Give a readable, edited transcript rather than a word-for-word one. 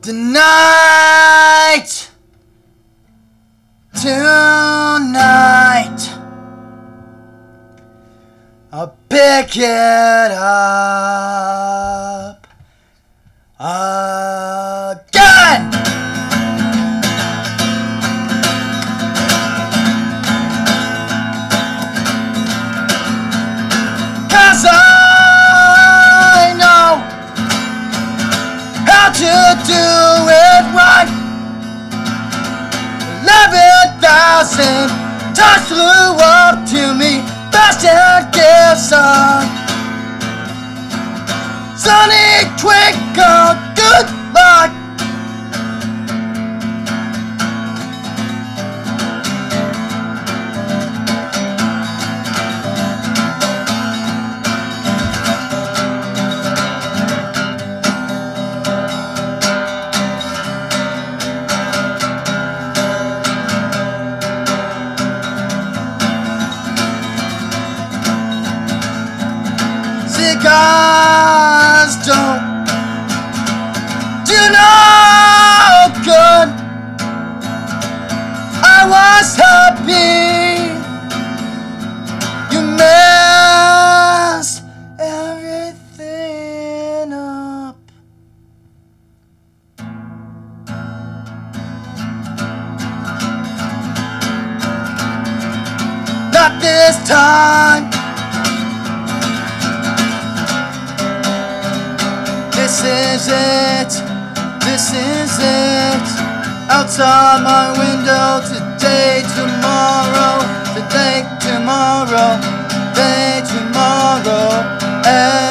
Tonight, I'll pick it up again. 'Cause I know how to do it right. 11,000 touch flew up to me, fast and gives up. Sunny twinkle, good luck. Cigars don't do no good. I was happy. You messed everything up. Not this time. This is it. Outside my window, today, tomorrow, today, tomorrow, day, tomorrow.